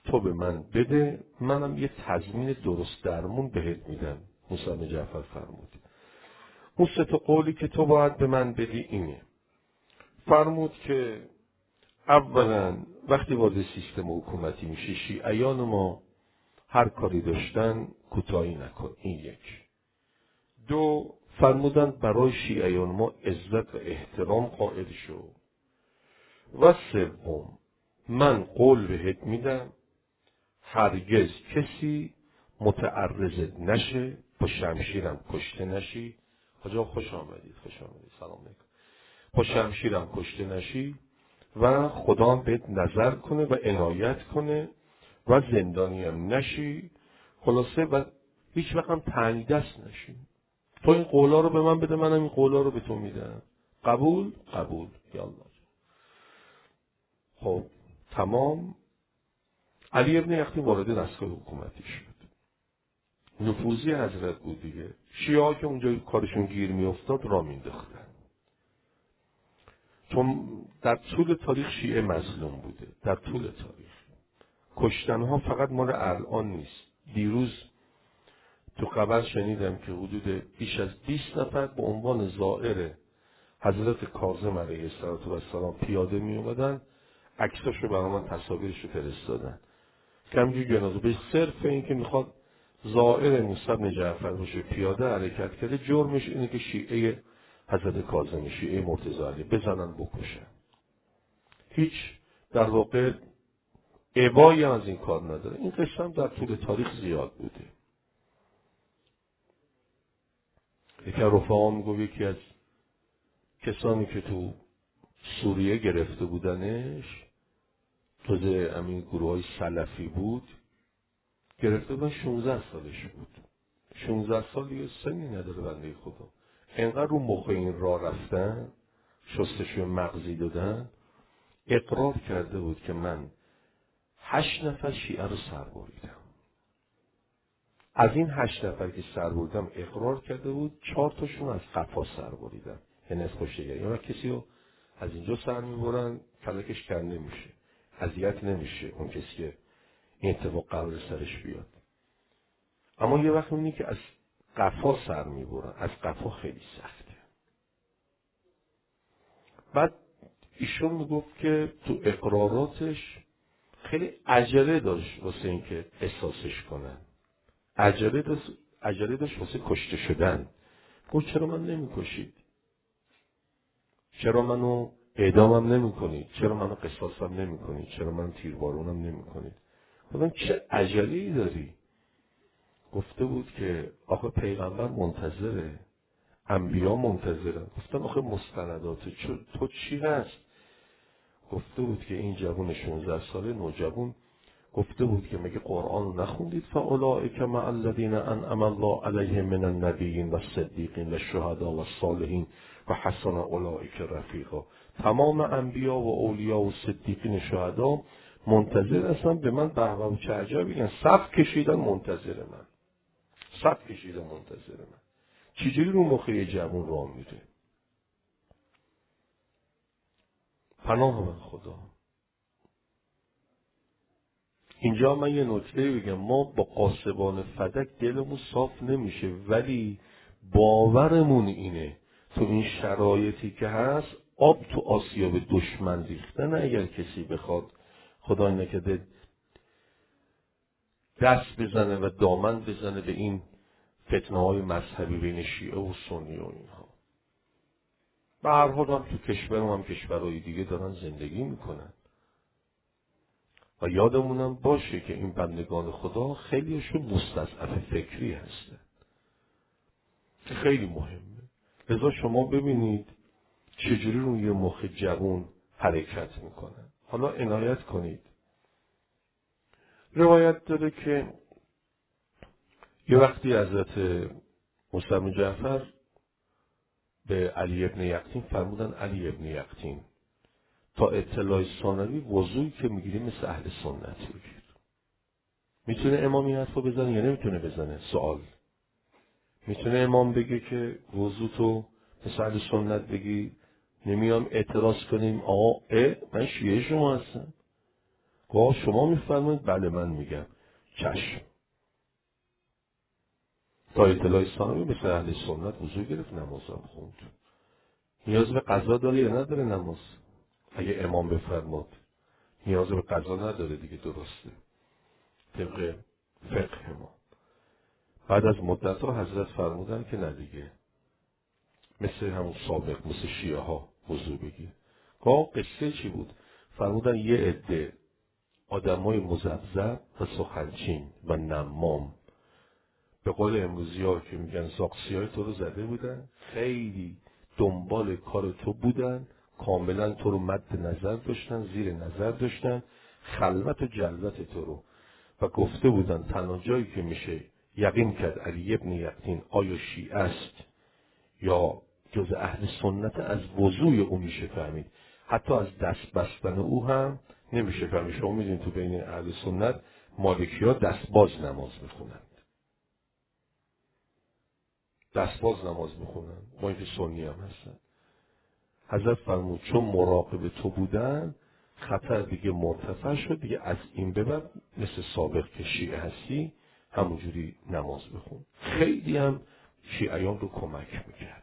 تو به من بده، منم یه تضمین درست درمون بهت میدم. موسی بن جعفر فرمود اون 3 قولی که تو باید به من بدی اینه. فرمود که اولا وقتی وارد سیستم حکومتی میشی، شیعیان ما هر کاری داشتن کوتاهی نکن. این 1. 2 فرمودن برای شیعیان ما عزت و احترام قائل شو. و 3 من قول بهت میدم هرگز کسی متعرض نشه، با شمشیرم کشته نشی. حاجا خوش آمدید. سلام علیکم. با شمشیرم کشته نشی و خدا بهت نظر کنه و عنایت کنه و زندانی هم نشی. خلاصه و هیچ وقت هم تنگ دست نشی. تو این قولا رو به من بده، منم این قولا رو به تو میدم. قبول؟ قبول. یالله. خب تمام. علی ابن یقطین وارد دستگاه حکومتی شد. نفوذی حضرت بود دیگه. شیعه که اونجا کارشون گیر میافتاد را مینداختن. چون در طول تاریخ شیعه مظلوم بوده. در طول تاریخ کشتنها فقط مال الان نیست. دیروز تو خبر شنیدم که حدود بیش از 20 نفر به عنوان زائر حضرت کاظم علیه السلام پیاده می اومدن. عکساشو برای من، تصاویرشو فرستادن که همینجور جنازه به صرف این که میخواد زائر موسی بن جعفر باشه پیاده حرکت کرده، جرمش اینه که شیعه حضرت کاظم، شیعه مرتضی علی بزنن بکشن. هیچ در واقع ابایی از این کار نداره. این قصه هم در طول تاریخ زیاد بوده. یکی از رفقا میگه یکی از کسانی که تو سوریه گرفته بودنش، جزء همین گروه های سلفی بود، گرفته بودن 16 سالش بود. 16 سال یه سنی نداره بنده خدا. انقدر رو مخ این راه رفتن، شستشوی مغزی دادن، اقرار کرده بود که من 8 نفر شیعه رو سر بریدم. از این 8 نفر که سر بریدم اقرار کرده بود 4 تاشون از قفا سر بریدم، یعنی از کشتگری. یا کسی رو از اینجا سر میبرن کلکش کنده میشه، اذیت نمیشه اون کسی که این اتفاق قرار سرش بیاد. اما یه وقت میبینی که از قفا سر میبرن، از قفا خیلی سخته. بعد ایشون میگفت که تو اقراراتش خیلی عجله داشت واسه این که قصاصش کنن. عجله داشت واسه کشته شدن. گفت چرا من نمیکشید؟ چرا منو اعدامم نمیکنید؟ چرا منو قصاصم نمیکنید؟ چرا منو تیربارونم نمیکنید؟ گفتم چه عجله‌ای داری؟ گفته بود که آخه پیغمبر منتظره، انبیا منتظرن. گفتم آخه مستندات تو چی هست؟ گفته بود که این جوان 16 ساله نوجوان گفته بود که مگه قرآن رو نخوندید؟ فاولئک مع الذین انعم الله علیهم من النبیین و الصدیقین و الشهداء و الصالحین و حسن اولئک رفیقا. تمام انبیا و اولیا و صدیقین و شهدا منتظر هستن به من. به و چه عجب، میگن صف کشیدن منتظر من. صف کشیدن منتظر من. چجوری رو مخ یه جوان راه میره؟ پناه من خدا. اینجا من یه نکته بگم، ما با قاسبان فدک دلمون صاف نمیشه، ولی باورمون اینه تو این شرایطی که هست آب تو آسیاب دشمن ریختن. اگر کسی بخواد خدا نکرده دست بزنه و دامن بزنه به این فتنه های مذهبی بین شیعه و سنی و اینها، به هر حال هم تو کشورم هم کشورهای دیگه دارن زندگی میکنن. و یادمونم باشه که این بندگان خدا خیلیشون مستضعف فکری هستن. خیلی مهمه. لذا شما ببینید چجوری روی یه مخ جوان حرکت میکنن. حالا عنایت کنید، روایت داره که یه وقتی حضرت موسی بن جعفر به علی ابن یقطین فرمودن علی ابن یقطین تا اطلاع ثانوی وضوعی که میگیری مثل اهل سنت بگیر. میتونه امام این حرفو بزنه یا نمیتونه بزنه؟ سوال. میتونه امام بگه که وضو تو مثل اهل سنت بگی، نمیام اعتراض کنیم آقا من شیعه شما هستم. گاه شما میفرمایید بله من میگم چشم. تا اطلاع ثانوی مثل اهل سنت وضو گرفت نمازم خوند. نیاز به قضا داره یا نداره نماز؟ اگه امام بفرماد نیاز به قضا نداره دیگه، درسته طبق فقه ما. بعد از مدت ها حضرت فرمودن که نه دیگه، مثل همون سابق مثل شیعه ها وضو بگیر. گاه قصه چی بود؟ فرمودن یه عده آدمای مزبذب و سخنچین و نمام، به قول امروزی ها که میگن زاقسی های تو رو زده بودن، خیلی دنبال کار تو بودن، کاملا تو رو مد نظر داشتن، زیر نظر داشتن، خلوت و جلوت تو رو، و گفته بودن تنها جایی که میشه یقین کرد علی ابن یقین آیا شیعه است یا جز اهل سنت، از وضوی او میشه فهمید. حتی از دست بستن او هم نمیشه فهمید. شما میدونید تو بین اهل سنت مالکی ها دستباز نماز میخونن، دستباز نماز میخونن، با اینکه سنی هم هستن. حضرت فرمود چون مراقب تو بودن خطر دیگه مرتفع شد، دیگه از این به بعد مثل سابق که شیعه هستی همونجوری نماز بخون. خیلی هم شیعیان رو کمک میکرد.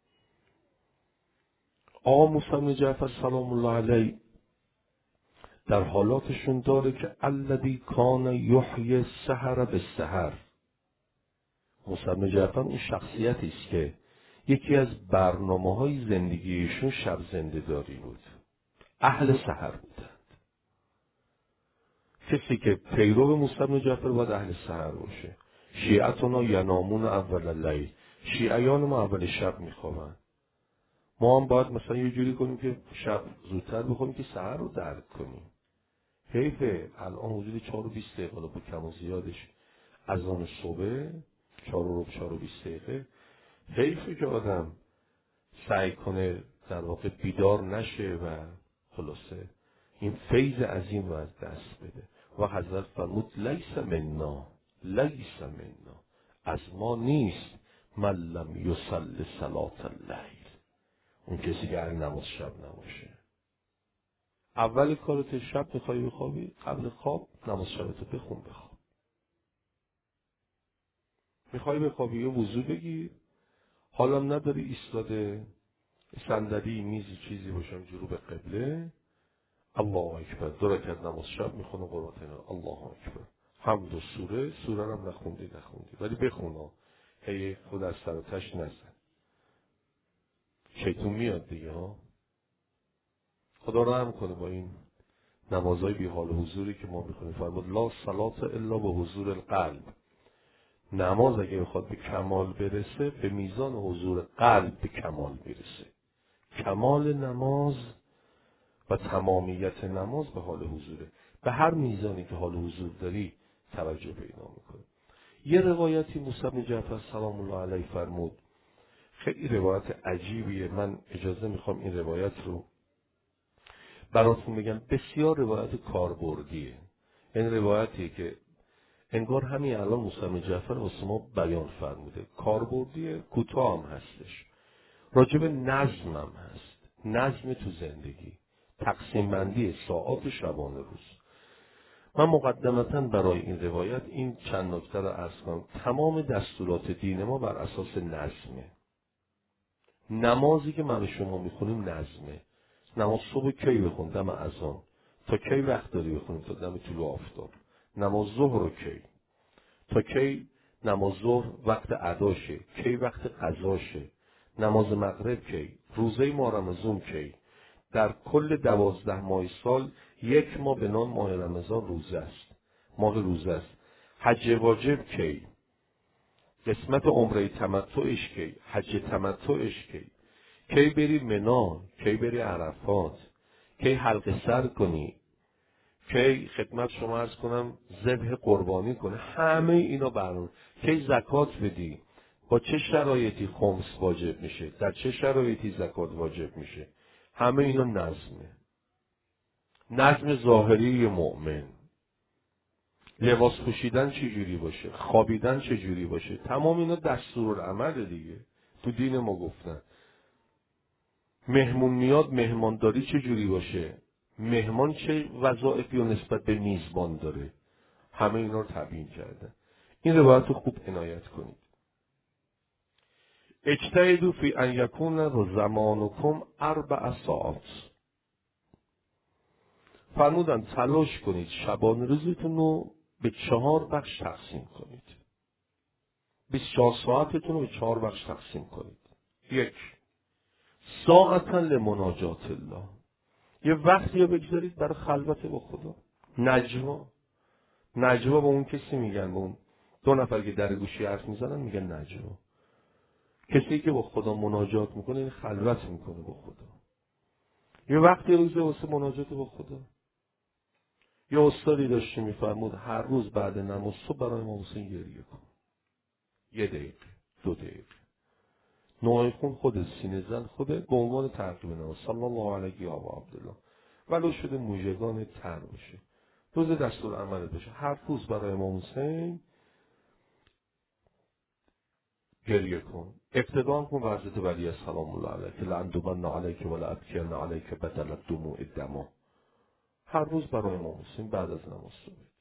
آقا موسی بن جعفر سلام الله علیه در حالاتشون داره که الذی کان یحیی السحر بالسحر. موسی بن جعفر اون شخصیتی است که یکی از برنامه‌های زندگیشون شب زنده داری بود. اهل سحر بودند. کسی که پیرو موسی بن جعفر باید اهل سحر باشه. شیعتنا ینامون اول اللیل، شیعیان ما اول شب میخوابن. ما هم باید مثلا یه جوری کنیم که شب زودتر بخونیم که سحر رو درک کنیم. حیفه الان حدود 4 و 20 دقیقه با کم و زیادش از آن صبح 4 و 20 دقیقه، حیفه که آدم سعی کنه در واقع بیدار نشه و خلاصه این فیض عظیم رو از دست بده. و حضرت فرمود لیس منا، لیس منا، از ما نیست من لم یصلی صلاة اللیل، اون کسی که نماز شب نباشه. اول کارت شب میخوای بخوابی، قبل خواب نماز شبتو بخون بخواب. میخوای بخوابی یه وضو بگیر، حالم نداری ایستاده صندلی میزی چیزی باشم جلو به قبله، الله اکبر 2 رکعت نماز شب میخونه قرآن الله اکبر، حمد و سوره رو هم نخوندی ولی بخونا، هی خود از سر و تش نزن، شیطون میاد دیگه ها. خدا رحم کنه با این نمازهای بی حال و حضوری که ما میخونیم. فرمود لا صلاة الا به حضور القلب، نماز اگه بخواد به کمال برسه به میزان حضور قلب به کمال برسه. کمال نماز و تمامیت نماز به حال حضوره. به هر میزانی که حال حضور داری توجه پیدا میکنه. یه روایتی موسی بن جعفر سلام الله علیه فرمود، خیلی روایت عجیبیه، من اجازه میخوام این روایت رو براتون بگم. بسیار روایت کاربردیه، این روایتی که انگار همین الان موسی بن جعفر واسه ما بیان فرموده. کاربردیه، کوتاه هم هستش، راجب نظم هم هست، نظم تو زندگی، تقسیم بندی ساعات شبانه روز. من مقدمتاً برای این روایت این چند نکته رو عرض کنم. تمام دستورات دین ما بر اساس نظمه. نمازی که من شما میخونیم نظمه. نماز صبح کی بخون؟ دم اذان. تا کی وقت داری بخونیم؟ تا دم طلوع آفتاب. نماز ظهر رو کی؟ تا کی نماز ظهر وقت اداشه؟ کی وقت قضاشه؟ نماز مغرب کی؟ روزه ماه رمضان کی؟ در کل 12 ماه سال 1 ماه به نام ماه رمضان روزه است، ماه روزه است. حج واجب کی؟ قسمت عمره تمتعش کی؟ حج تمتعش کی؟ کی بری منا؟ کی بری عرفات؟ کی حلق سر کنی؟ کی خدمت شما عرض کنم ذبح قربانی کنه؟ همه اینا برنامه. کی زکات بدی؟ با چه شرایطی خمس واجب میشه؟ در چه شرایطی زکات واجب میشه؟ همه اینا نظمه. نظم ظاهری مؤمن، لباس پوشیدن چجوری باشه، خوابیدن چجوری باشه، تمام اینا دستورالعمل دیگه تو دین ما گفتن. مهمون میاد مهمانداری چجوری باشه، مهمان چه وظایفی و نسبت به میزبان داره، همه اینا رو تبیین کرده. این روایت رو خوب عنایت کنید. اجتهدوا فی ان یکون زمانکم 4 ساعات. فرمودن تلاش کنید شبانه روزتون رو به 4 بخش تقسیم کنید. 24 ساعتتون رو به 4 بخش تقسیم کنید. 1 ساعتا لمناجات الله، یه وقتی رو بگذارید برای خلوت با خدا. نجوا به اون کسی میگن، به اون 2 نفر که در گوشی حرف میزنن میگن نجوا. کسی که با خدا مناجات میکنه این خلوت میکنه با خدا. یه وقتی روزه واسه مناجات با خدا. یه استادی داشتی میفرمود هر روز بعد نماز صبح برای امام حسین گریه کن. 1 دقیقه، 2 دقیقه. نوعی خون خود، سینه زن خوده، به عنوان تعقیب نماز صلی الله علیه و عبدالله. ولو شده موجگان تر باشه، روز دستور عمل باشه، هر روز برای امام حسین گریه کن. اقتدام کن به حضرت ولی سلام الله علیه که لأندبن علیک و لأبکین علیک بدل دموع دما. هر روز برای امام حسین بعد از نماز صبح.